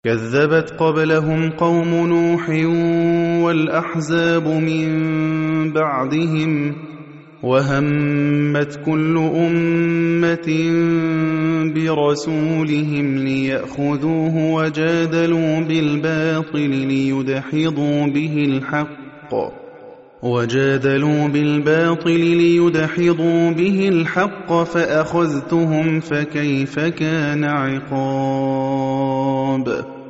كذبت قبلهم قوم نوح والأحزاب من بعدهم وهمت كل أمة برسولهم ليأخذوه وجادلوا بالباطل ليدحضوا به الحق فأخذتهم فكيف كان عقاب